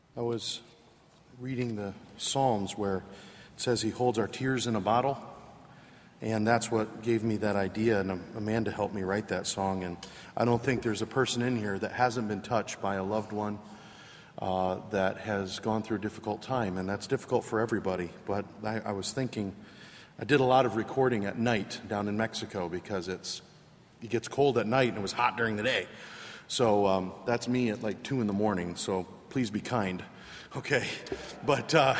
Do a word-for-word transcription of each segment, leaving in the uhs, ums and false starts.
I was reading the Psalms where it says he holds our tears in a bottle, and that's what gave me that idea, and Amanda helped me write that song. And I don't think there's a person in here that hasn't been touched by a loved one uh, that has gone through a difficult time, and that's difficult for everybody. But I, I was thinking, I did a lot of recording at night down in Mexico because it's it gets cold at night and it was hot during the day. So um, that's me at like two in the morning, so please be kind. Okay, but uh,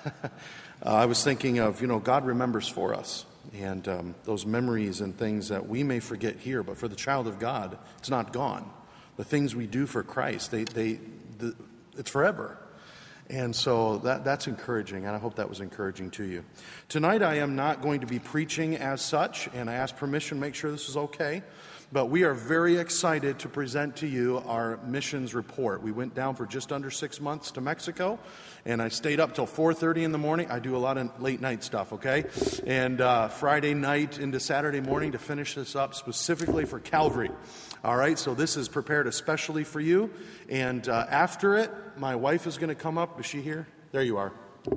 I was thinking of, you know, God remembers for us, and um, those memories and things that we may forget here, but for the child of God, it's not gone. The things we do for Christ, they, they, the, it's forever. And so that that's encouraging, and I hope that was encouraging to you. Tonight I am not going to be preaching as such, and I ask permission to make sure this is okay. But we are very excited to present to you our missions report. We went down for just under six months to Mexico, and I stayed up till four thirty in the morning. I do a lot of late night stuff, okay? And uh, Friday night into Saturday morning to finish this up specifically for Calvary. All right, so this is prepared especially for you. And uh, after it, my wife is going to come up. Is she here? There you are.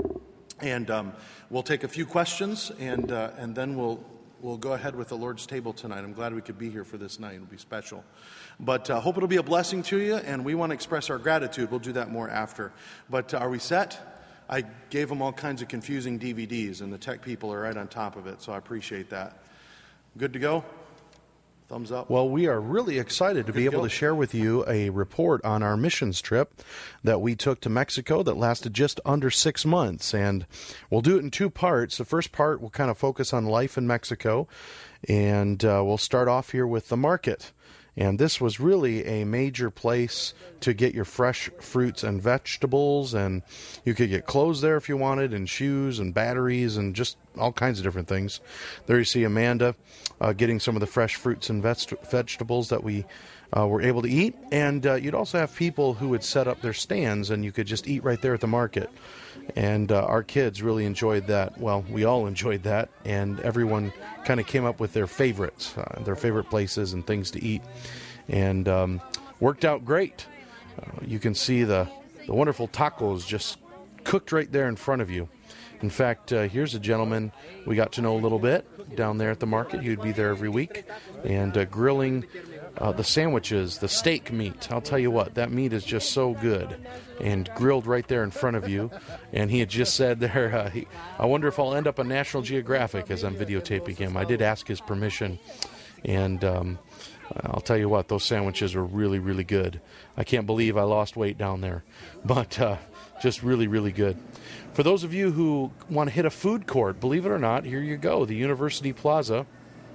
And um, we'll take a few questions, and uh, and then we'll... We'll go ahead with the Lord's table tonight. I'm glad we could be here for this night. It'll be special. But I uh, hope it'll be a blessing to you, and we want to express our gratitude. We'll do that more after. But uh, are we set? I gave them all kinds of confusing D V Ds, and the tech people are right on top of it, so I appreciate that. Good to go? Thumbs up. Well, we are really excited to Good be to able go. to share with you a report on our missions trip that we took to Mexico that lasted just under six months. And we'll do it in two parts. The first part will kind of focus on life in Mexico, and uh, we'll start off here with the market. And this was really a major place to get your fresh fruits and vegetables, and you could get clothes there if you wanted, and shoes and batteries and just all kinds of different things. There you see Amanda uh, getting some of the fresh fruits and veg- vegetables that we uh, were able to eat. And uh, you'd also have people who would set up their stands, and you could just eat right there at the market. And uh, our kids really enjoyed that. Well, we all enjoyed that, and everyone kind of came up with their favorites, uh, their favorite places and things to eat, and um, worked out great. Uh, you can see the, the wonderful tacos just cooked right there in front of you. In fact, uh, here's a gentleman we got to know a little bit down there at the market. He would be there every week, and uh, grilling uh, the sandwiches, the steak meat. I'll tell you what, that meat is just so good, and grilled right there in front of you. And he had just said there, uh, he, I wonder if I'll end up on National Geographic as I'm videotaping him. I did ask his permission, and um, I'll tell you what, those sandwiches were really, really good. I can't believe I lost weight down there, but uh, just really, really good. For those of you who want to hit a food court, believe it or not, here you go, the University Plaza.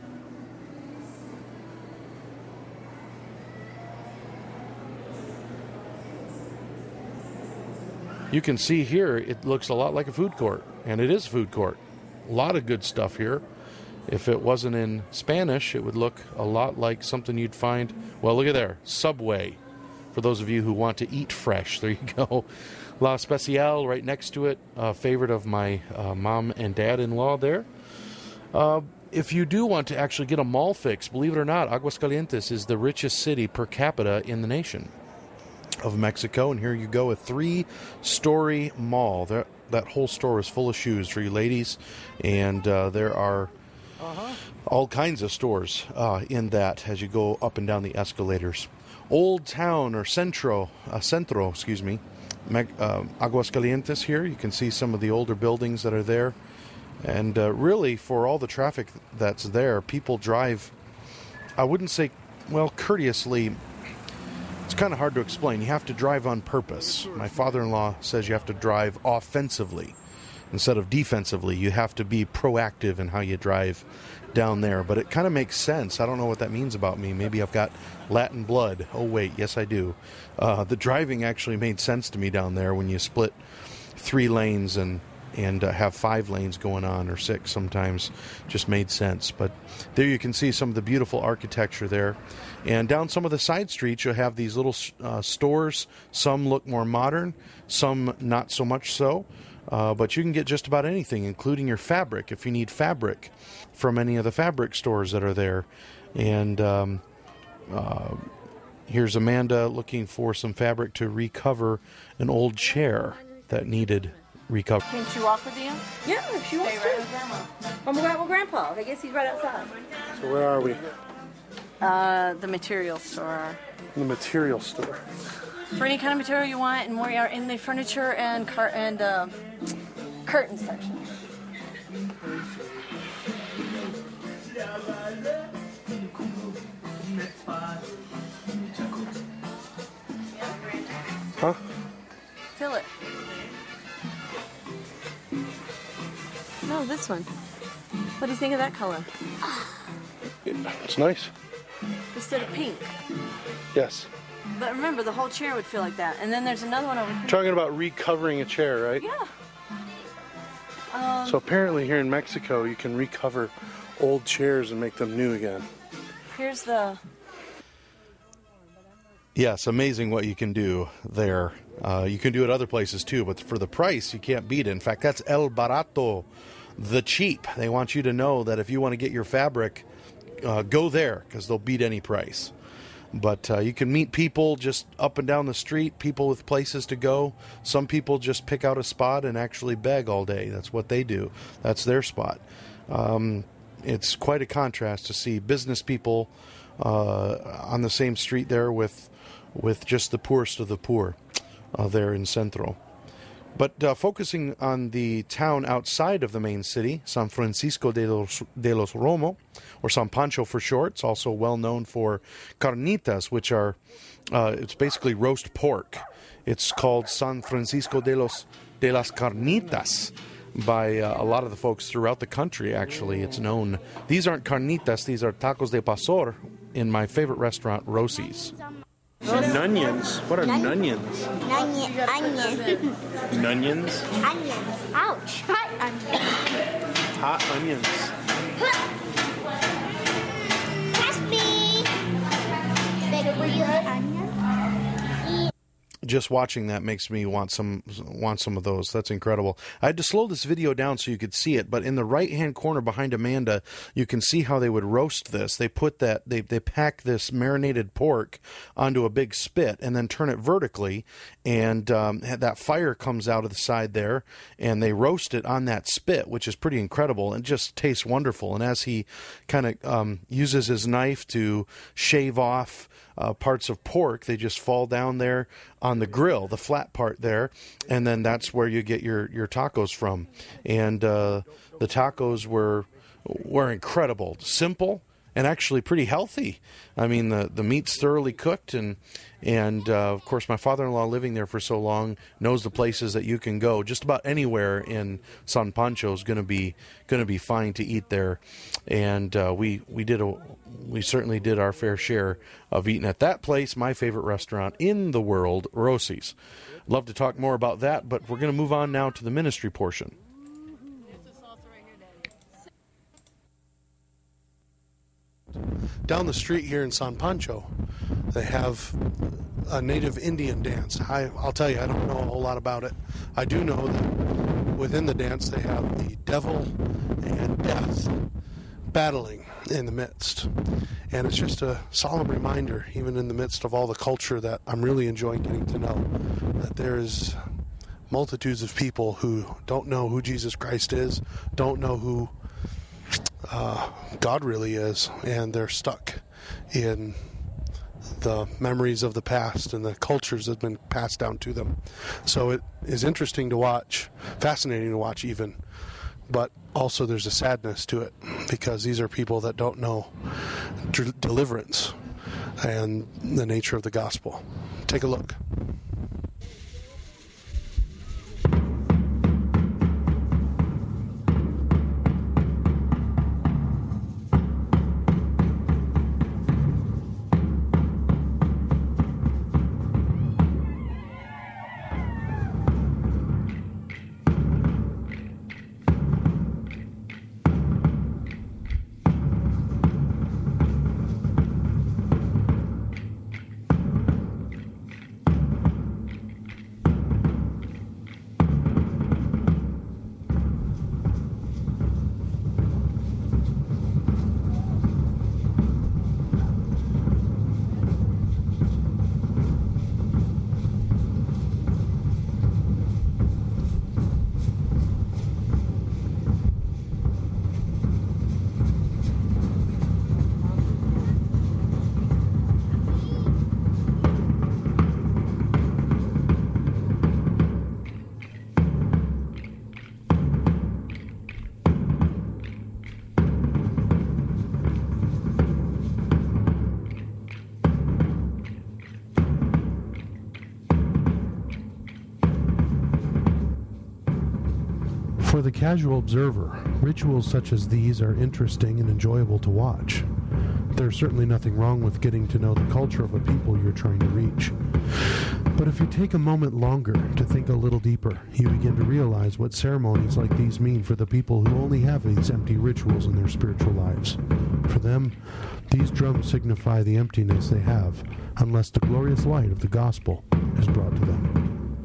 You can see here, it looks a lot like a food court, and it is a food court. A lot of good stuff here. If it wasn't in Spanish, it would look a lot like something you'd find, well, look at there, Subway. For those of you who want to eat fresh, there you go. La Especial right next to it, a favorite of my uh, mom and dad-in-law there. Uh, if you do want to actually get a mall fix, believe it or not, Aguascalientes is the richest city per capita in the nation of Mexico, and here you go, a three-story mall. That, that whole store is full of shoes for you ladies, and uh, there are uh-huh. all kinds of stores uh, in that as you go up and down the escalators. Old Town, or Centro, uh, Centro, excuse me, Uh, Aguascalientes here. You can see some of the older buildings that are there. And uh, really, for all the traffic that's there, people drive, I wouldn't say, well, courteously. It's kind of hard to explain. You have to drive on purpose. My father-in-law says you have to drive offensively instead of defensively. You have to be proactive in how you drive down there. But it kind of makes sense. I don't know what that means about me. Maybe I've got Latin blood. Oh, wait, yes, I do. Uh, the driving actually made sense to me down there when you split three lanes and, and uh, have five lanes going on, or six sometimes. Just made sense. But there you can see some of the beautiful architecture there. And down some of the side streets, you'll have these little uh, stores. Some look more modern, some not so much so. Uh, but you can get just about anything, including your fabric, if you need fabric, from any of the fabric stores that are there. And um, uh, Here's Amanda looking for some fabric to recover an old chair that needed recovery. Can she walk with you? Yeah, if she wants Stay to. right with Grandma. I'm going with Grandpa. I guess he's right outside. So where are we? Uh, the material store. The material store. For any kind of material you want, and we are in the furniture and car and uh, curtain section. Huh? Fill it. No, this one. What do you think of that color? It's nice. Instead of pink. Yes. But remember, the whole chair would feel like that. And then there's another one over here. Talking about recovering a chair, right? Yeah. Um, So apparently here in Mexico, you can recover old chairs and make them new again. Here's the... Yes, amazing what you can do there. Uh, you can do it other places too, but for the price, you can't beat it. In fact, that's El Barato, the cheap. They want you to know that if you want to get your fabric, uh, go there because they'll beat any price. But uh, you can meet people just up and down the street, people with places to go. Some people just pick out a spot and actually beg all day. That's what they do. That's their spot. Um, it's quite a contrast to see business people uh, on the same street there with with just the poorest of the poor uh, there in Centro. But uh, focusing on the town outside of the main city, San Francisco de los, de los Romo, or San Pancho for short, it's also well known for carnitas, which are, uh, it's basically roast pork. It's called San Francisco de los de las Carnitas by uh, a lot of the folks throughout the country, actually. It's known. These aren't carnitas, these are tacos de pastor in my favorite restaurant, Rosie's. Nunions. What are Nun- nunions? Onion. Onion. Nunions? Onions. Ouch. Hot onion. Hot onions. Pass me. Better will you eat onion? Just watching that makes me want some want some of those. That's incredible. I had to slow this video down so you could see it, but in the right-hand corner behind Amanda, you can see how they would roast this. They put that they they pack this marinated pork onto a big spit and then turn it vertically, and um, that fire comes out of the side there, and they roast it on that spit, which is pretty incredible and just tastes wonderful. And as he kind of um, uses his knife to shave off Uh, parts of pork, they just fall down there on the grill, the flat part there, and then that's where you get your, your tacos from. And uh, the tacos were were incredible, simple, and actually pretty healthy. I mean, the, the meat's thoroughly cooked, and and uh, of course, my father-in-law living there for so long knows the places that you can go. Just about anywhere in San Pancho is going to be going to be fine to eat there, and uh, we we did a we certainly did our fair share of eating at that place, my favorite restaurant in the world, Rosie's. Love to talk more about that, but we're going to move on now to the ministry portion. Down the street here in San Pancho, they have a native Indian dance. I, I'll tell you, I don't know a whole lot about it. I do know that within the dance they have the devil and death battling in the midst. And it's just a solemn reminder, even in the midst of all the culture that I'm really enjoying getting to know, that there is multitudes of people who don't know who Jesus Christ is, don't know who uh, God really is, and they're stuck in the memories of the past and the cultures that have been passed down to them. So it is interesting to watch, fascinating to watch even, but also there's a sadness to it because these are people that don't know d- deliverance and the nature of the gospel. Take a look. For the casual observer, rituals such as these are interesting and enjoyable to watch. There's certainly nothing wrong with getting to know the culture of a people you're trying to reach. But if you take a moment longer to think a little deeper, you begin to realize what ceremonies like these mean for the people who only have these empty rituals in their spiritual lives. For them, these drums signify the emptiness they have unless the glorious light of the gospel is brought to them.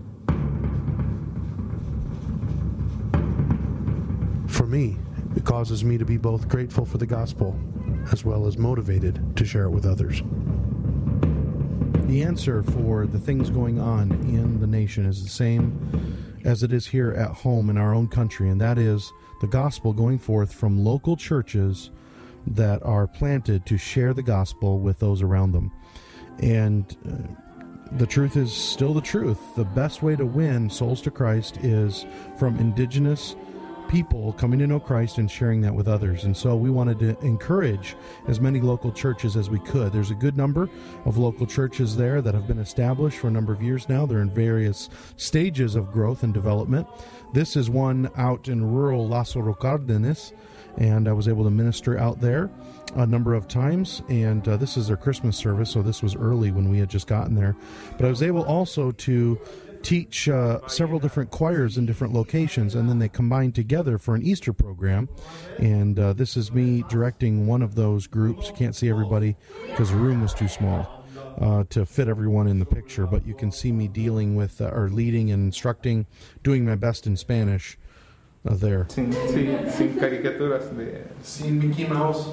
For me, it causes me to be both grateful for the gospel as well as motivated to share it with others. The answer for the things going on in the nation is the same as it is here at home in our own country, and that is the gospel going forth from local churches that are planted to share the gospel with those around them. And uh, the truth is still the truth. The best way to win souls to Christ is from indigenous people coming to know Christ and sharing that with others. And so we wanted to encourage as many local churches as we could. There's a good number of local churches there that have been established for a number of years now. They're in various stages of growth and development. This is one out in rural Lázaro Cárdenas, and I was able to minister out there a number of times, and uh, this is their Christmas service, so this was early when we had just gotten there. But I was able also to teach uh, several different choirs in different locations, and then they combined together for an Easter program. And uh, this is me directing one of those groups. You can't see everybody because the room was too small uh, to fit everyone in the picture, but you can see me dealing with, uh, or leading and instructing, doing my best in Spanish uh, there. Sin, sin, sin caricaturas de... Sin Mickey Mouse.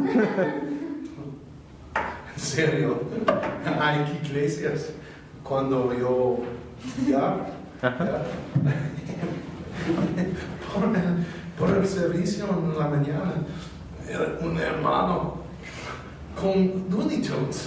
En serio. Hay iglesias. Cuando yo ya, ya por, el, por el servicio en la mañana, era un hermano con Looney Tunes.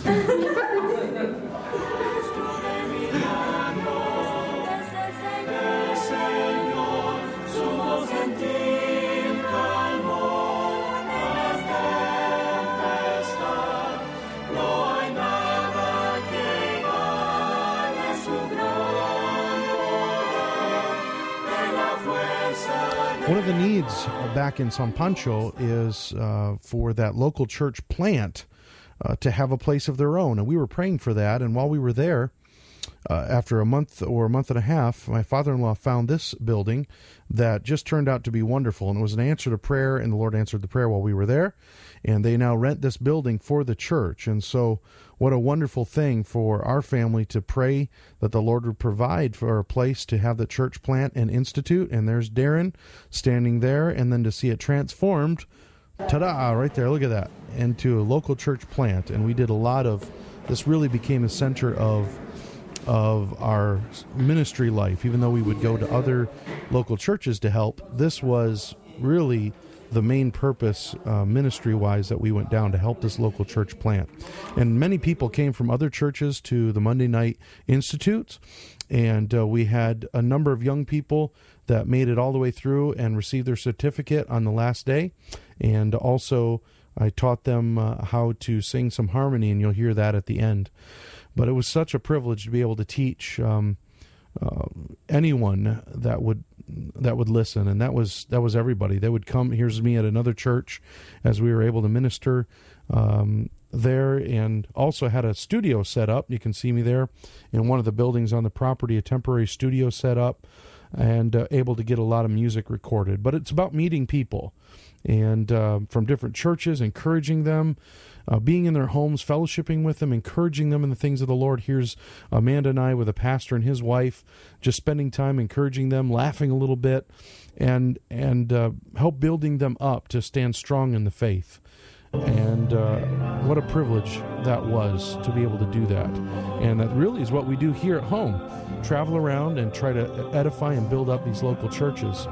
One of the needs back in San Pancho is uh, for that local church plant uh, to have a place of their own. And we were praying for that. And while we were there, uh, after a month or a month and a half, my father-in-law found this building that just turned out to be wonderful. And it was an answer to prayer, and the Lord answered the prayer while we were there. And they now rent this building for the church. And so what a wonderful thing for our family to pray that the Lord would provide for a place to have the church plant and institute. And there's Darren standing there, and then to see it transformed, ta-da, right there, look at that, into a local church plant. And we did a lot of, this really became a center of of our ministry life. Even though we would go to other local churches to help, this was really the main purpose uh, ministry-wise that we went down to help this local church plant. And many people came from other churches to the Monday Night Institutes, and uh, we had a number of young people that made it all the way through and received their certificate on the last day. And also I taught them uh, how to sing some harmony, and you'll hear that at the end. But it was such a privilege to be able to teach um, uh, anyone that would that would listen, and that was that was everybody. They would come. Here's me at another church as we were able to minister um, there, and also had a studio set up. You can see me there in one of the buildings on the property, a temporary studio set up, and uh, able to get a lot of music recorded. But it's about meeting people, and uh, from different churches, encouraging them, uh, being in their homes, fellowshipping with them, encouraging them in the things of the Lord. Here's Amanda and I with a pastor and his wife, just spending time encouraging them, laughing a little bit, and and uh, help building them up to stand strong in the faith. And uh, what a privilege that was to be able to do that. And that really is what we do here at home. Travel around and try to edify and build up these local churches.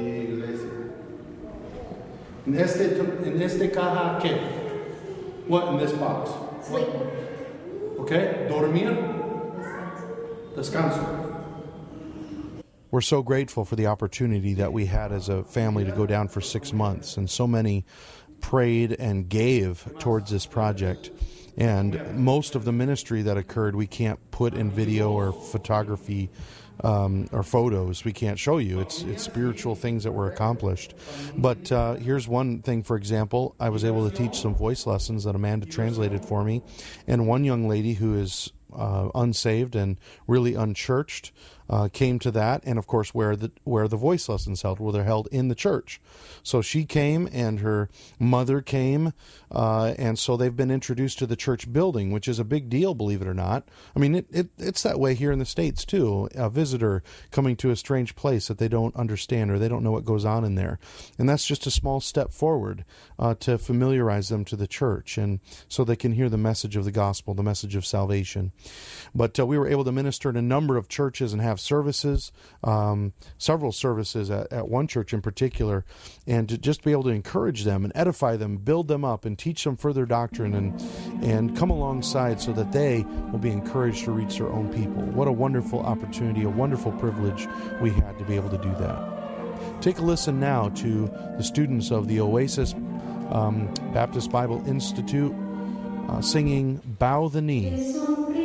En este, en este caja, ¿qué? What in this box? Sleep. Okay, dormir. Descanso. We're so grateful for the opportunity that we had as a family to go down for six months, and so many prayed and gave towards this project. And most of the ministry that occurred we can't put in video or photography um, or photos we can't show you. It's it's spiritual things that were accomplished. But uh, here's one thing, for example. I was able to teach some voice lessons that Amanda translated for me, and one young lady who is uh, unsaved and really unchurched uh, came to that, and of course where the where the voice lessons held, where they're held in the church. So she came, and her mother came, uh, and so they've been introduced to the church building, which is a big deal, believe it or not. I mean, it, it it's that way here in the States too. A visitor coming to a strange place that they don't understand or they don't know what goes on in there, and that's just a small step forward uh, to familiarize them to the church, and so they can hear the message of the gospel, the message of salvation. But uh, we were able to minister in a number of churches and have services, um, several services at, at one church in particular, and to just be able to encourage them and edify them, build them up, and teach them further doctrine, and and come alongside so that they will be encouraged to reach their own people. What a wonderful opportunity, a wonderful privilege we had to be able to do that. Take a listen now to the students of the Oasis um, Baptist Bible Institute uh, singing "Bow the Knee."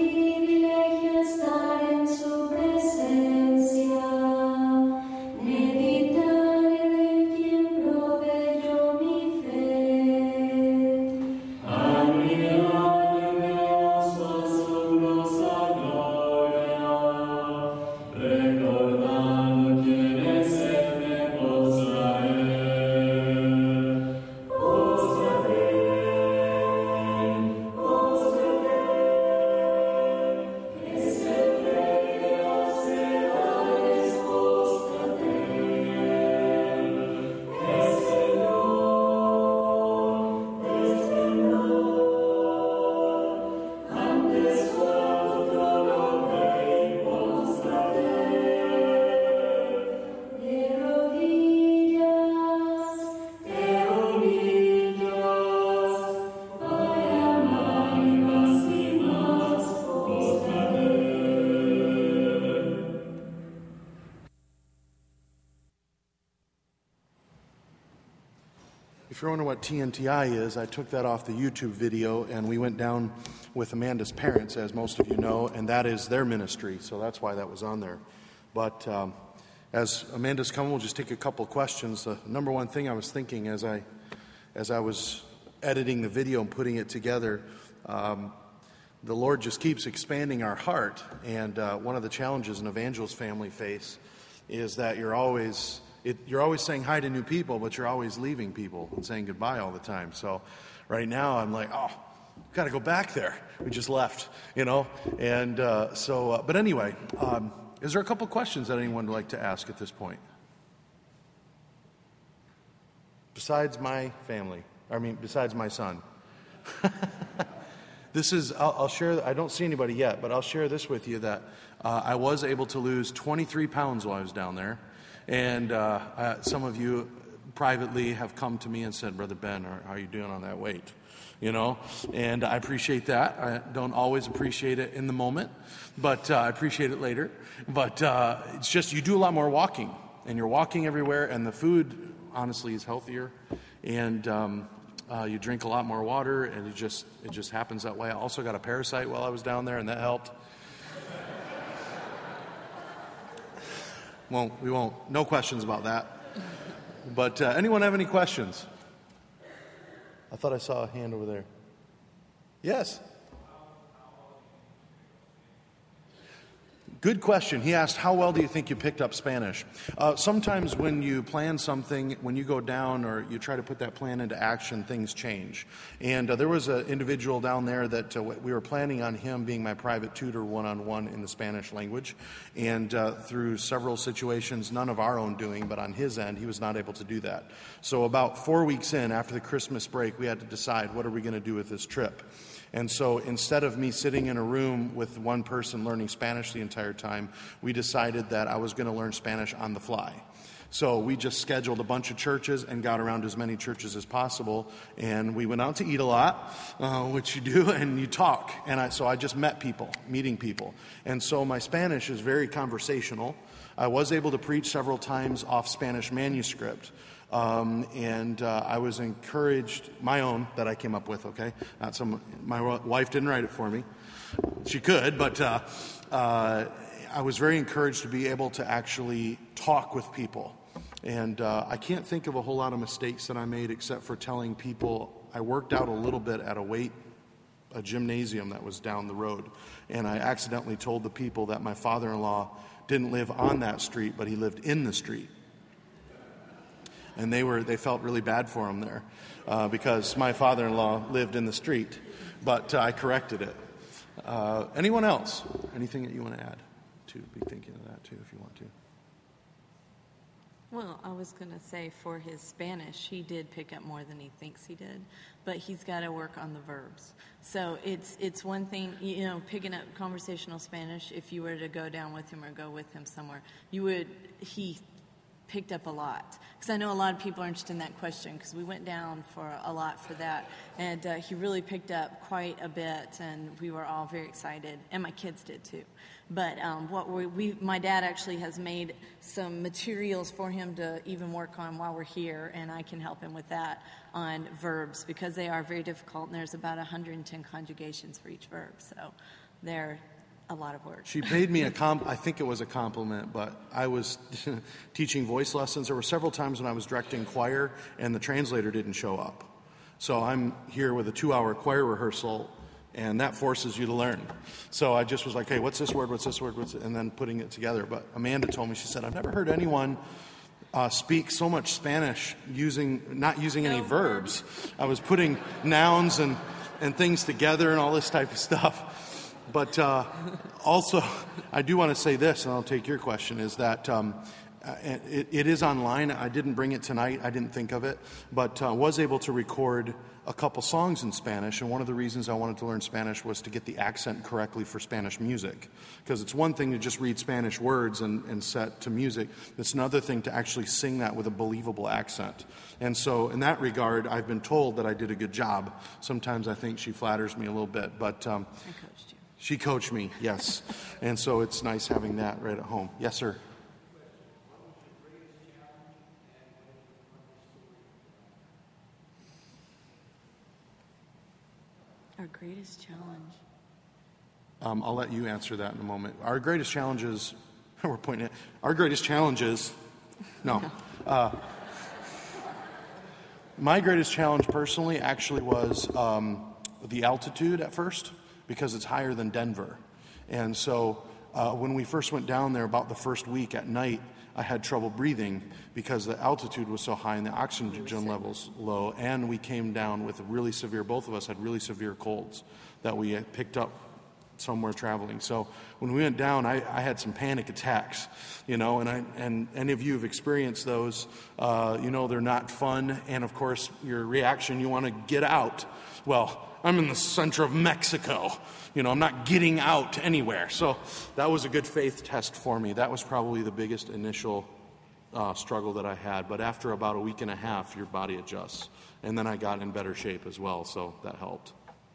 If you're wondering what T N T I is, I took that off the YouTube video, and we went down with Amanda's parents, as most of you know, and that is their ministry, so that's why that was on there. But um, as Amanda's coming, we'll just take a couple questions. The number one thing I was thinking as I as I was editing the video and putting it together, um, the Lord just keeps expanding our heart, and uh, one of the challenges an evangelist family face is that you're always... It, you're always saying hi to new people, but you're always leaving people and saying goodbye all the time. So right now I'm like, oh, got to go back there. We just left, you know. And uh, so, uh, but anyway, um, is there a couple questions that anyone would like to ask at this point? Besides my family, I mean, besides my son. This is, I'll, I'll share, I don't see anybody yet, but I'll share this with you that uh, I was able to lose twenty-three pounds while I was down there. And uh, uh, some of you privately have come to me and said, Brother Ben, how are you doing on that weight? You know, and I appreciate that. I don't always appreciate it in the moment, but uh, I appreciate it later. But uh, it's just you do a lot more walking, and you're walking everywhere, and the food, honestly, is healthier. And um, uh, you drink a lot more water, and it just it just happens that way. I also got a parasite while I was down there, and that helped. Won't, we won't. No questions about that. But uh, anyone have any questions? I thought I saw a hand over there. Yes. Good question. He asked, how well do you think you picked up Spanish? Uh, sometimes when you plan something, when you go down or you try to put that plan into action, things change. And uh, there was an individual down there that uh, we were planning on him being my private tutor one-on-one in the Spanish language. And uh, through several situations, none of our own doing, but on his end, he was not able to do that. So about four weeks in, after the Christmas break, we had to decide, what are we going to do with this trip? And so instead of me sitting in a room with one person learning Spanish the entire time, we decided that I was going to learn Spanish on the fly. So we just scheduled a bunch of churches and got around as many churches as possible. And we went out to eat a lot, uh, which you do, and you talk. And I, so I just met people, meeting people. And so my Spanish is very conversational. I was able to preach several times off Spanish manuscript. Um, and uh, I was encouraged, my own, that I came up with, okay? Not some, my wife didn't write it for me. She could, but uh, uh, I was very encouraged to be able to actually talk with people. And uh, I can't think of a whole lot of mistakes that I made except for telling people I worked out a little bit at a weight, a gymnasium that was down the road. And I accidentally told the people that my father-in-law didn't live on that street, but he lived in the street. And they were they felt really bad for him there uh, because my father-in-law lived in the street. But uh, I corrected it. Uh, anyone else? Anything that you want to add to be thinking of that too, if you want to? Well, I was going to say for his Spanish, he did pick up more than he thinks he did, but he's got to work on the verbs. So it's it's one thing, you know, picking up conversational Spanish, if you were to go down with him or go with him somewhere, you would, he picked up a lot. Because I know a lot of people are interested in that question, because we went down for a lot for that. And uh, he really picked up quite a bit, and we were all very excited, and my kids did too. But um, what we, we, my dad actually has made some materials for him to even work on while we're here, and I can help him with that on verbs, because they are very difficult, and there's about one hundred ten conjugations for each verb, so they're a lot of work. She paid me a comp. I think it was a compliment, but I was teaching voice lessons. There were several times when I was directing choir, and the translator didn't show up. So I'm here with a two-hour choir rehearsal, and that forces you to learn. So I just was like, hey, what's this word, what's this word, what's it? And then putting it together. But Amanda told me, she said, I've never heard anyone uh, speak so much Spanish using not using any No verbs. I was putting nouns and, and things together and all this type of stuff. But uh, also, I do want to say this, and I'll take your question, is that um, it, it is online. I didn't bring it tonight. I didn't think of it, but uh, was able to record a couple songs in Spanish. And one of the reasons I wanted to learn Spanish was to get the accent correctly for Spanish music. Because it's one thing to just read Spanish words and, and set to music. It's another thing to actually sing that with a believable accent. And so in that regard, I've been told that I did a good job. Sometimes I think she flatters me a little bit, but um, I coached you. She coached me, yes. And so it's nice having that right at home. Yes, sir. Our greatest challenge. Um, I'll let you answer that in a moment. Our greatest challenges, we're pointing at, our greatest challenges, no. Uh, my greatest challenge personally actually was um, the altitude at first, because it's higher than Denver. And so uh, when we first went down there about the first week at night, I had trouble breathing because the altitude was so high and the oxygen levels low. And we came down with a really severe, both of us had really severe colds that we had picked up somewhere traveling. So when we went down, I, I had some panic attacks, you know, and I, and any of you have experienced those, uh, you know, they're not fun. And of course, your reaction, you want to get out. Well, I'm in the center of Mexico. You know, I'm not getting out anywhere. So that was a good faith test for me. That was probably the biggest initial uh, struggle that I had. But after about a week and a half, your body adjusts. And then I got in better shape as well, so that helped.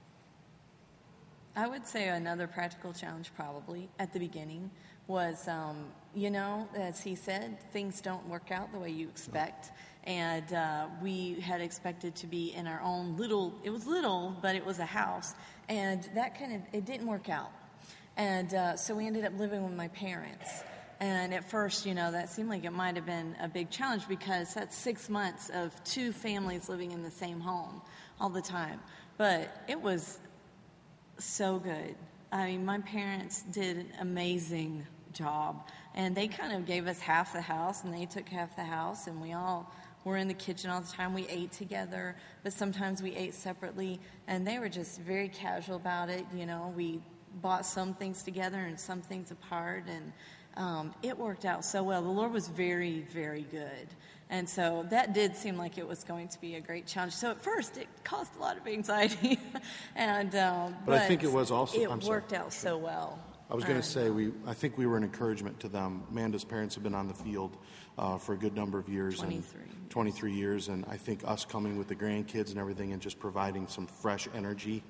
I would say another practical challenge probably at the beginning was, um, you know, as he said, things don't work out the way you expect. And uh, we had expected to be in our own little, it was little, but it was a house. And that kind of, it didn't work out. And uh, so we ended up living with my parents. And at first, you know, that seemed like it might have been a big challenge because that's six months of two families living in the same home all the time. But it was so good. I mean, my parents did an amazing job. And they kind of gave us half the house, and they took half the house, and we all were in the kitchen all the time. We ate together, but sometimes we ate separately, and they were just very casual about it. You know, we bought some things together and some things apart, and um, it worked out so well. The Lord was very, very good. And so that did seem like it was going to be a great challenge. So at first, it caused a lot of anxiety. and um, but, but I think it was also, it I'm worked sorry. out so well. I was going to say, we. I think we were an encouragement to them. Amanda's parents have been on the field uh, for a good number of years. twenty-three. And twenty-three years. And I think us coming with the grandkids and everything and just providing some fresh energy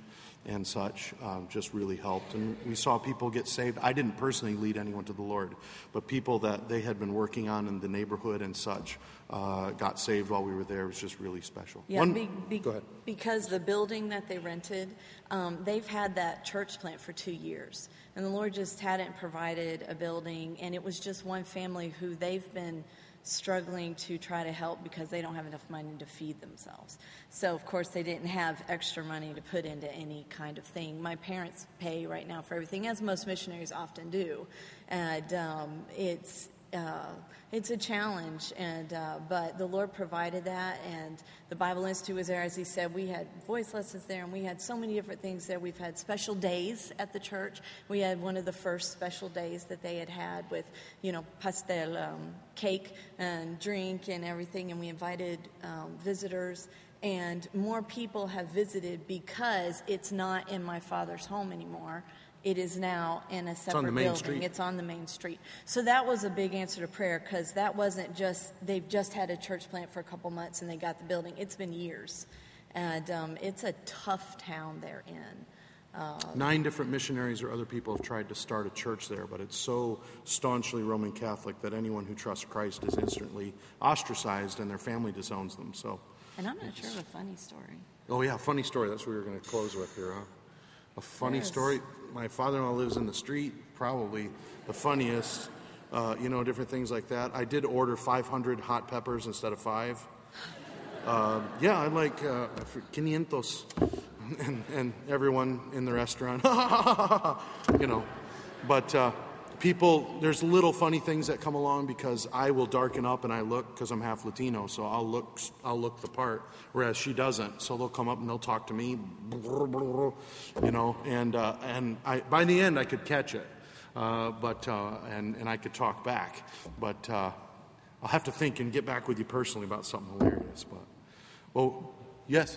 and such um, just really helped. And we saw people get saved. I didn't personally lead anyone to the Lord, but people that they had been working on in the neighborhood and such uh, got saved while we were there. It was just really special. Yeah, One, be, be, go ahead. Because the building that they rented, um, they've had that church plant for two years. And the Lord just hadn't provided a building, and it was just one family who they've been struggling to try to help because they don't have enough money to feed themselves. So, of course, they didn't have extra money to put into any kind of thing. My parents pay right now for everything, as most missionaries often do. And um, it's uh, it's a challenge, and uh, but the Lord provided that, and the Bible Institute was there. As he said, we had voice lessons there, and we had so many different things there. We've had special days at the church. We had one of the first special days that they had had with, you know, pastel, um, cake and drink and everything, and we invited um, visitors, and more people have visited because it's not in my father's home anymore. It is now in a separate building. Street. It's on the main street. So that was a big answer to prayer, because that wasn't just, they've just had a church plant for a couple months and they got the building. It's been years. And um, it's a tough town they're in. Uh, Nine different missionaries or other people have tried to start a church there, but it's so staunchly Roman Catholic that anyone who trusts Christ is instantly ostracized and their family disowns them. So, and I'm not sure of a funny story. Oh, yeah, funny story. That's what we were going to close with here, huh? A funny Yes. story. My father-in-law lives in the street, probably the funniest, uh, you know, different things like that. I did order five hundred hot peppers instead of five. Uh, yeah, I like uh, quinientos. And, and everyone in the restaurant, you know. But uh, people, there's little funny things that come along because I will darken up and I look, because I'm half Latino, so I'll look I'll look the part, whereas she doesn't. So they'll come up and they'll talk to me, you know, and uh, and I by the end I could catch it, uh, but uh, and and I could talk back, but uh, I'll have to think and get back with you personally about something hilarious. But well, yes.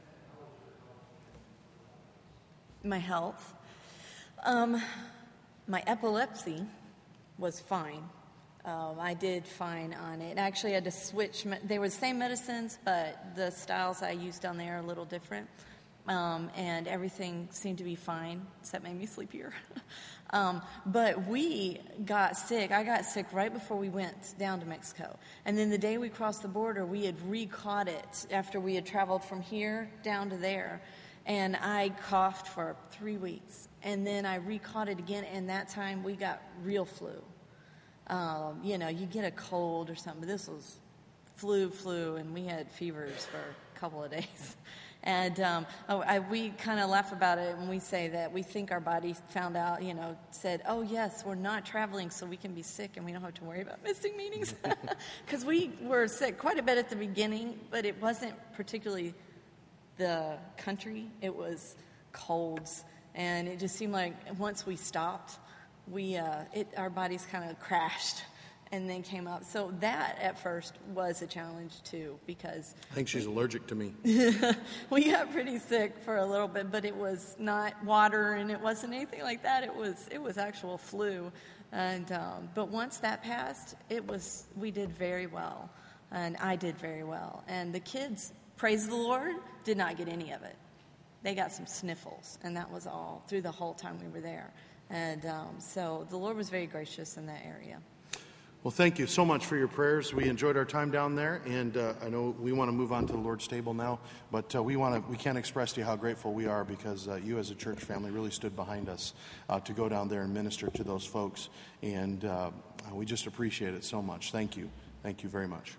My health. Um, my epilepsy was fine. Um, I did fine on it. Actually, I had to switch. Me- they were the same medicines, but the styles I used down there are a little different. Um, and everything seemed to be fine, except made me sleepier. um, but we got sick. I got sick right before we went down to Mexico. And then the day we crossed the border, we had re-caught it after we had traveled from here down to there. And I coughed for three weeks. And then I re-caught it again, and that time we got real flu. Um, you know, you get a cold or something, but this was flu, flu, and we had fevers for a couple of days. And um, oh, I, we kind of laugh about it when we say that we think our body found out, you know, said, oh, yes, we're not traveling so we can be sick and we don't have to worry about missing meetings. Because we were sick quite a bit at the beginning, but it wasn't particularly the country. It was colds. And it just seemed like once we stopped, we uh, it, our bodies kind of crashed and then came up. So that at first was a challenge too, because I think she's allergic to me. we got pretty sick for a little bit, but it was not water and it wasn't anything like that. It was it was actual flu. And um, but once that passed, it was we did very well, and I did very well, and the kids, praise the Lord, did not get any of it. They got some sniffles, and that was all through the whole time we were there. And um, so the Lord was very gracious in that area. Well, thank you so much for your prayers. We enjoyed our time down there, and uh, I know we want to move on to the Lord's table now, but uh, we want to we can't express to you how grateful we are, because uh, you as a church family really stood behind us uh, to go down there and minister to those folks, and uh, we just appreciate it so much. Thank you. Thank you very much.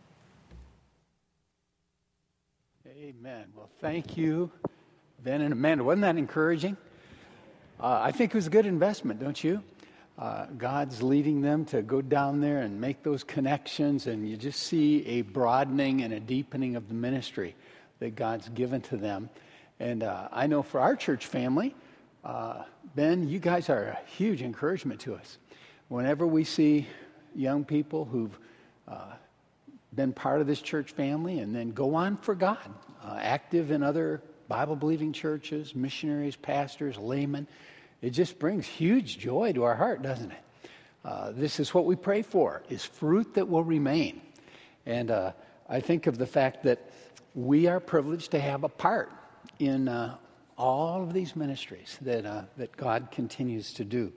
Amen. Well, thank you, Ben and Amanda. Wasn't that encouraging? Uh, I think it was a good investment, don't you? Uh, God's leading them to go down there and make those connections, and you just see a broadening and a deepening of the ministry that God's given to them. And uh, I know for our church family, uh, Ben, you guys are a huge encouragement to us. Whenever we see young people who've uh, been part of this church family and then go on for God, uh, active in other Bible-believing churches, missionaries, pastors, laymen, it just brings huge joy to our heart, doesn't it? Uh, this is what we pray for, is fruit that will remain. And uh, I think of the fact that we are privileged to have a part in uh, all of these ministries that uh, that God continues to do.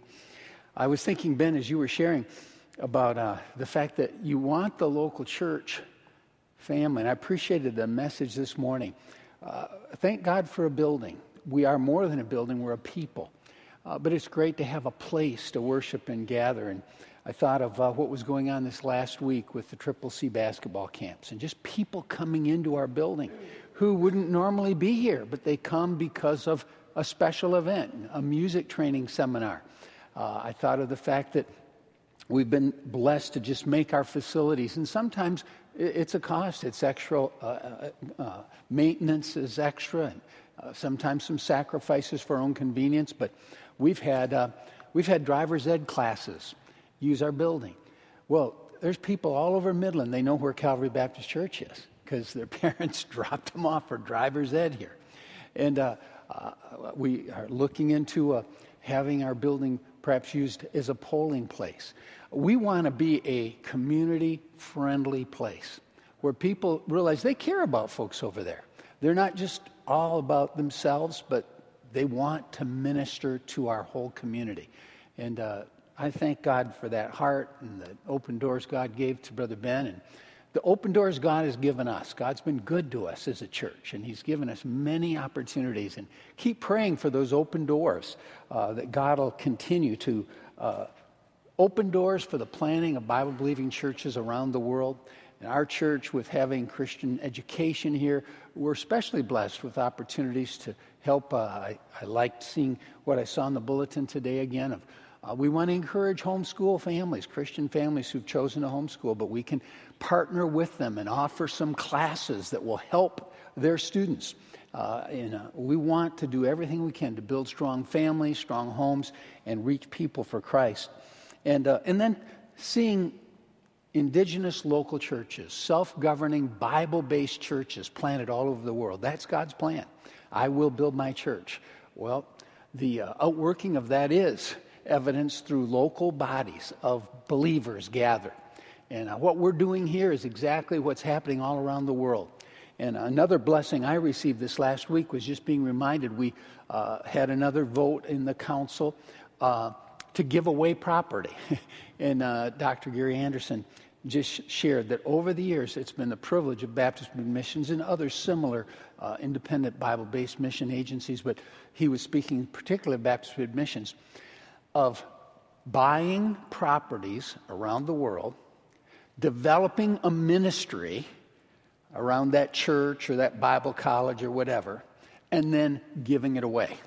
I was thinking, Ben, as you were sharing about uh, the fact that you want the local church family, and I appreciated the message this morning. Uh, thank God for a building. We are more than a building, we're a people. Uh, but it's great to have a place to worship and gather. And I thought of uh, what was going on this last week with the Triple C basketball camps, and just people coming into our building who wouldn't normally be here, but they come because of a special event, a music training seminar. Uh, I thought of the fact that we've been blessed to just make our facilities, and sometimes it's a cost. It's extra, uh, uh, maintenance is extra, and uh, sometimes some sacrifices for our own convenience. But we've had uh, we've had driver's ed classes use our building. Well, there's people all over Midland. They know where Calvary Baptist Church is because their parents dropped them off for driver's ed here, and uh, uh, we are looking into uh, having our building perhaps used as a polling place. We want to be a community-friendly place where people realize they care about folks over there. They're not just all about themselves, but they want to minister to our whole community. And uh, I thank God for that heart and the open doors God gave to Brother Ben, and the open doors God has given us. God's been good to us as a church, and he's given us many opportunities. And keep praying for those open doors, uh, that God will continue to uh, open doors for the planning of Bible-believing churches around the world. And our church, with having Christian education here, we're especially blessed with opportunities to help. Uh, I, I liked seeing what I saw in the bulletin today again of Uh, we want to encourage homeschool families, Christian families who've chosen to homeschool, but we can partner with them and offer some classes that will help their students. Uh, and uh, we want to do everything we can to build strong families, strong homes, and reach people for Christ. And uh, and then seeing indigenous local churches, self-governing, Bible-based churches planted all over the world. That's God's plan. I will build my church. Well, the uh, outworking of that is evidenced through local bodies of believers gathered. And uh, what we're doing here is exactly what's happening all around the world. And another blessing I received this last week was just being reminded we uh, had another vote in the council uh, to give away property. and uh, Doctor Gary Anderson just shared that over the years it's been the privilege of Baptist Missions and other similar uh, independent Bible-based mission agencies, but he was speaking particularly of Baptist Missions, of buying properties around the world, developing a ministry around that church or that Bible college or whatever, and then giving it away.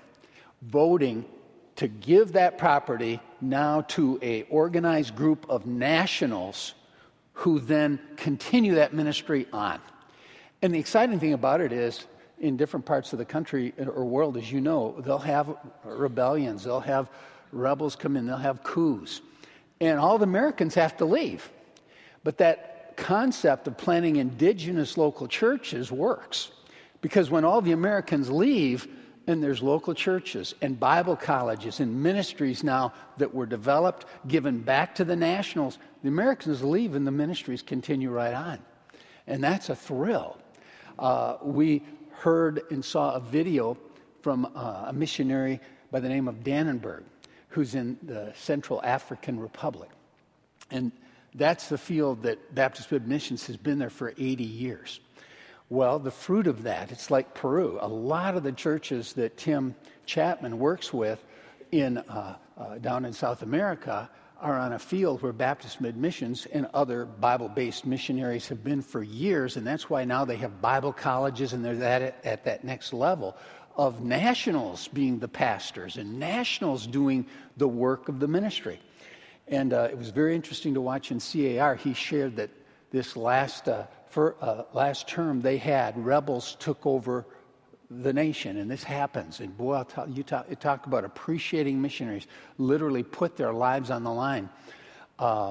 Voting to give that property now to an organized group of nationals who then continue that ministry on. And the exciting thing about it is, in different parts of the country or world, as you know, they'll have rebellions, they'll have rebels come in, they'll have coups. And all the Americans have to leave. But that concept of planting indigenous local churches works. Because when all the Americans leave, and there's local churches and Bible colleges and ministries now that were developed, given back to the nationals, the Americans leave and the ministries continue right on. And that's a thrill. Uh, we heard and saw a video from uh, a missionary by the name of Dannenberg, who's in the Central African Republic. And that's the field that Baptist Missions has been there for eighty years. Well, the fruit of that, it's like Peru. A lot of the churches that Tim Chapman works with in uh, uh, down in South America are on a field where Baptist Missions and other Bible-based missionaries have been for years, and that's why now they have Bible colleges, and they're at, at that next level of nationals being the pastors and nationals doing the work of the ministry. And uh, it was very interesting to watch in C A R. He shared that this last uh, for, uh, last term they had, rebels took over the nation, and this happens. And boy, I'll tell you, talk, you talk about appreciating missionaries, literally put their lives on the line. Uh,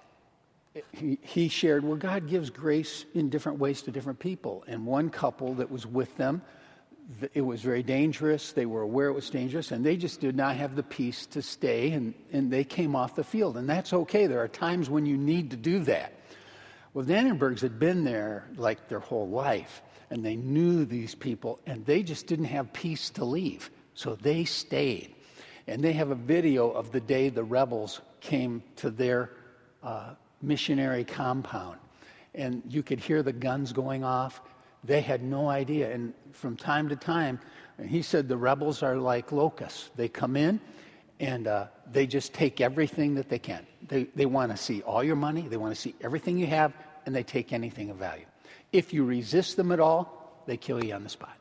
he, he shared where God gives grace in different ways to different people. And one couple that was with them, it was very dangerous. They were aware it was dangerous, and they just did not have the peace to stay, and, and they came off the field. And that's okay. There are times when you need to do that. Well, the Annenbergs had been there like their whole life, and they knew these people, and they just didn't have peace to leave, so they stayed. And they have a video of the day the rebels came to their uh, missionary compound, and you could hear the guns going off. They had no idea, and from time to time, and he said the rebels are like locusts. They come in, and uh, they just take everything that they can. They, they want to see all your money. They want to see everything you have, and they take anything of value. If you resist them at all, they kill you on the spot.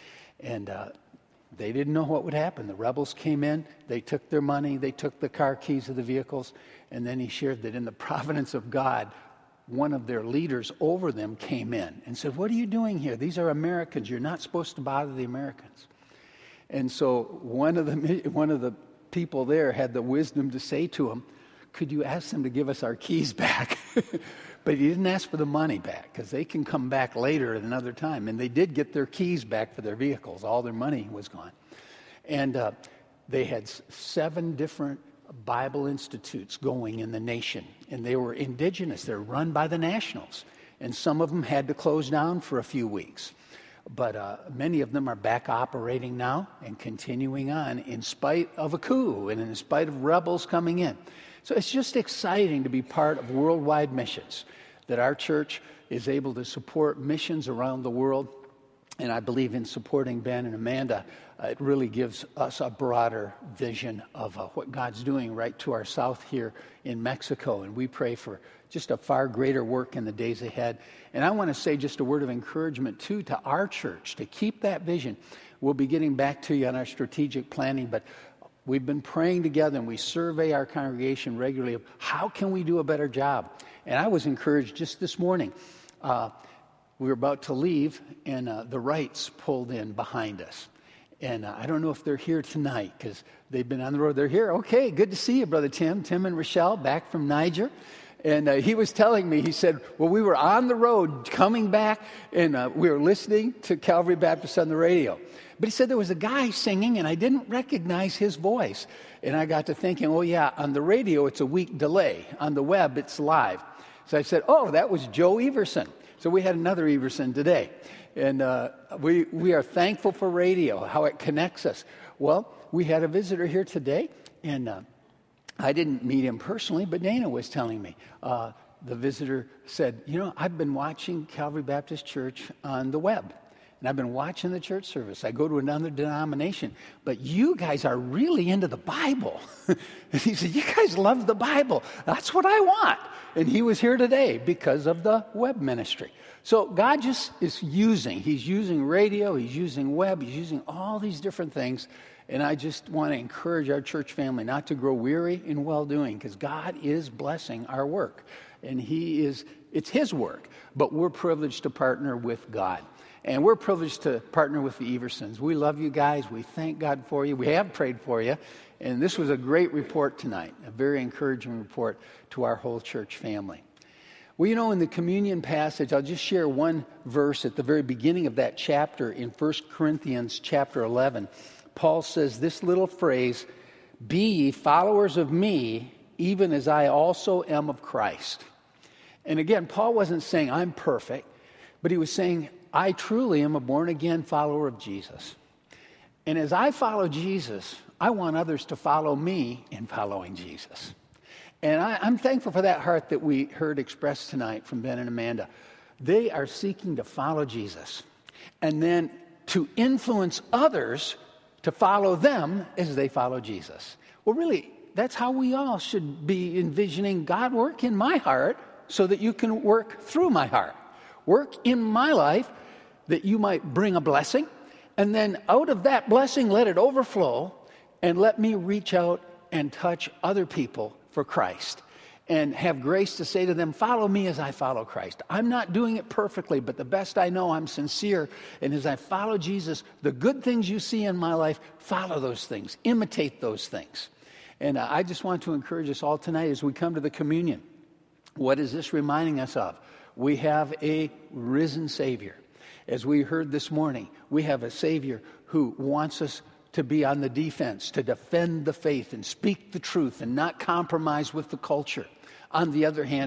And uh, they didn't know what would happen. The rebels came in. They took their money. They took the car keys of the vehicles. And then he shared that in the providence of God, one of their leaders over them came in and said, "What are you doing here? These are Americans. You're not supposed to bother the Americans." And so one of the one of the people there had the wisdom to say to him, "Could you ask them to give us our keys back?" But he didn't ask for the money back, because they can come back later at another time. And they did get their keys back for their vehicles. All their money was gone. And uh, they had s- seven different Bible institutes going in the nation. And they were indigenous. They're run by the Nationals. And some of them had to close down for a few weeks. But uh, many of them are back operating now and continuing on in spite of a coup and in spite of rebels coming in. So it's just exciting to be part of worldwide missions, that our church is able to support missions around the world. And I believe in supporting Ben and Amanda, uh, it really gives us a broader vision of uh, what God's doing right to our south here in Mexico. And we pray for just a far greater work in the days ahead. And I want to say just a word of encouragement, too, to our church to keep that vision. We'll be getting back to you on our strategic planning, but we've been praying together, and we survey our congregation regularly of how can we do a better job. And I was encouraged just this morning. Uh, we were about to leave, and uh, the Wrights pulled in behind us. And uh, I don't know if they're here tonight because they've been on the road. They're here. Okay, good to see you, Brother Tim. Tim and Rochelle back from Niger. And uh, he was telling me, he said, well, we were on the road coming back, and uh, we were listening to Calvary Baptist on the radio. But he said there was a guy singing, and I didn't recognize his voice. And I got to thinking, oh, yeah, on the radio, it's a week delay. On the web, it's live. So I said, oh, that was Joe Everson. So we had another Everson today. And uh, we, we are thankful for radio, how it connects us. Well, we had a visitor here today, and uh, I didn't meet him personally, but Dana was telling me. Uh, the visitor said, you know, I've been watching Calvary Baptist Church on the web. And I've been watching the church service. I go to another denomination. But you guys are really into the Bible. And he said, you guys love the Bible. That's what I want. And he was here today because of the web ministry. So God just is using. He's using radio. He's using web. He's using all these different things. And I just want to encourage our church family not to grow weary in well-doing, because God is blessing our work. And he is, it's his work. But we're privileged to partner with God. And we're privileged to partner with the Eversons. We love you guys. We thank God for you. We have prayed for you. And this was a great report tonight, a very encouraging report to our whole church family. Well, you know, in the communion passage, I'll just share one verse at the very beginning of that chapter in First Corinthians chapter eleven. Paul says this little phrase, "Be ye followers of me, even as I also am of Christ." And again, Paul wasn't saying I'm perfect, but he was saying, I truly am a born-again follower of Jesus. And as I follow Jesus, I want others to follow me in following Jesus. And I, I'm thankful for that heart that we heard expressed tonight from Ben and Amanda. They are seeking to follow Jesus and then to influence others to follow them as they follow Jesus. Well, really, that's how we all should be envisioning God work in my heart so that you can work through my heart. Work in my life that you might bring a blessing, and then out of that blessing, let it overflow, and let me reach out and touch other people for Christ, and have grace to say to them, follow me as I follow Christ. I'm not doing it perfectly, but the best I know, I'm sincere, and as I follow Jesus, the good things you see in my life, follow those things, imitate those things. And uh, I just want to encourage us all tonight as we come to the communion. What is this reminding us of? We have a risen Savior. As we heard this morning, we have a Savior who wants us to be on the defense, to defend the faith and speak the truth and not compromise with the culture. On the other hand,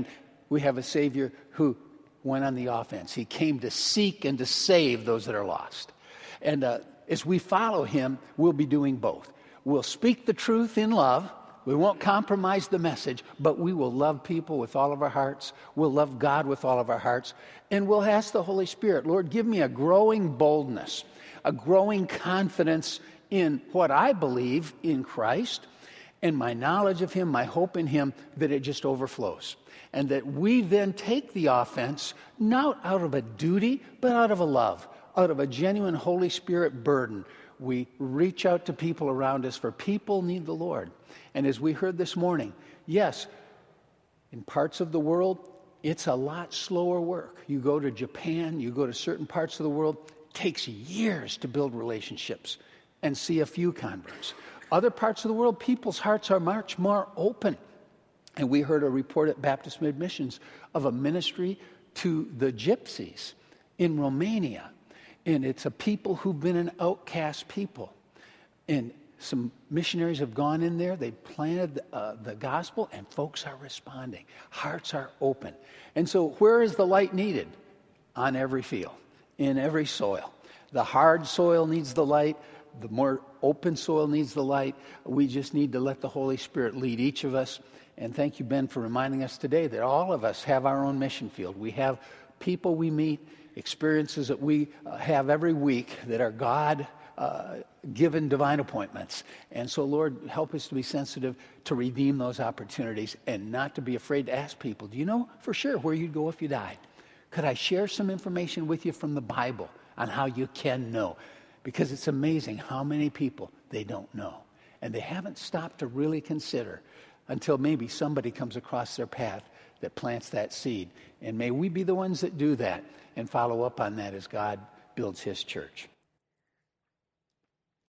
We have a Savior who went on the offense. He came to seek and to save those that are lost. And uh, as we follow him, we'll be doing both. We'll speak the truth in love. We won't compromise the message, but we will love people with all of our hearts. We'll love God with all of our hearts. And we'll ask the Holy Spirit, Lord, give me a growing boldness, a growing confidence in what I believe in Christ, and my knowledge of him, my hope in him, that it just overflows. And that we then take the offense, not out of a duty, but out of a love, out of a genuine Holy Spirit burden. We reach out to people around us, for people need the Lord. And as we heard this morning, yes, in parts of the world, it's a lot slower work. You go to Japan, you go to certain parts of the world, it takes years to build relationships and see a few converts. Other parts of the world, people's hearts are much more open. And we heard a report at Baptist Mid Missions of a ministry to the gypsies in Romania. And it's a people who've been an outcast people. And some missionaries have gone in there, they've planted uh, the gospel, and folks are responding. Hearts are open. And so where is the light needed? On every field, in every soil. The hard soil needs the light. The more open soil needs the light. We just need to let the Holy Spirit lead each of us. And thank you, Ben, for reminding us today that all of us have our own mission field. We have people we meet, experiences that we uh, have every week that are God uh, given divine appointments. And so, Lord, help us to be sensitive to redeem those opportunities and not to be afraid to ask people, do you know for sure where you'd go if you died? Could I share some information with you from the Bible on how you can know? Because it's amazing how many people they don't know. And they haven't stopped to really consider until maybe somebody comes across their path that plants that seed. And may we be the ones that do that and follow up on that as God builds his church.